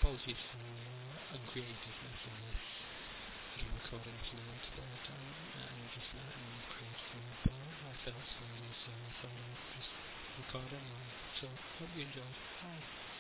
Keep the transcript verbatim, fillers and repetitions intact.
apologies for uh, uncreativeness in this little recording tonight, but um, I'm just not in the creative mood, but I felt slowly, so I thought I'd just record anyway. So, hope you enjoyed. Bye.